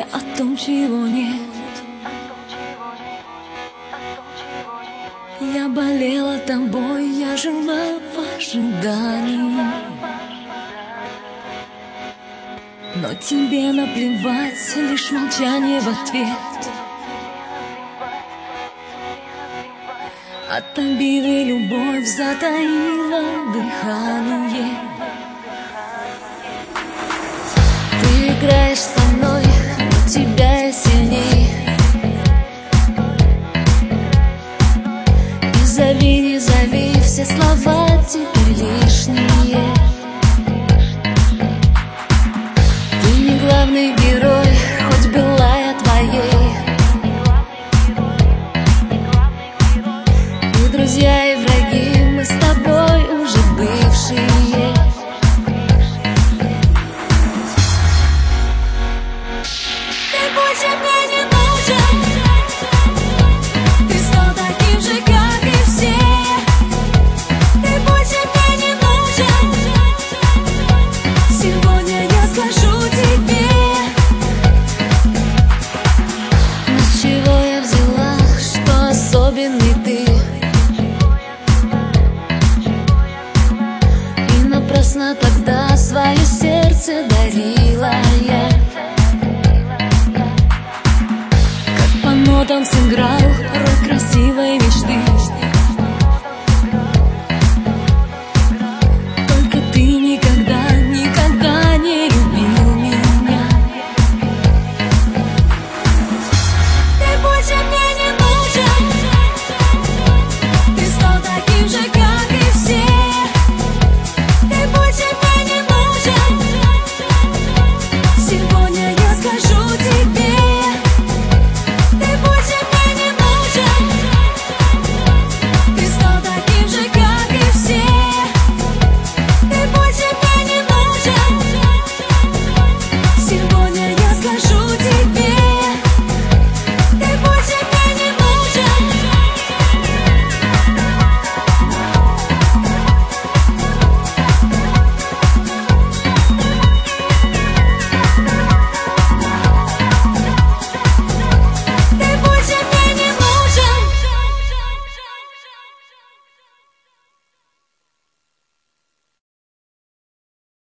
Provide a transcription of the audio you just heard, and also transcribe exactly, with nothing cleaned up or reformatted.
о том, чего нет. Я болела тобой, я жила в ожидании, но тебе наплевать, лишь молчание в ответ. От обиды любовь затаила дыхание. Ты играешь со мной, но тебя я сильней. Не зови, не зови, все слова теперь лишние. Ты не главный герой, хоть была я твоей. И друзья, и враги, мы с тобой уже бывшие. Ты больше мне не нужен, ты стал таким же, как и все. Ты больше мне не нужен, сегодня я скажу тебе. Но с чего я взяла, что особенный ты? И напрасно тогда свое сердце дарила я. Как по нотам сыграл роль красивой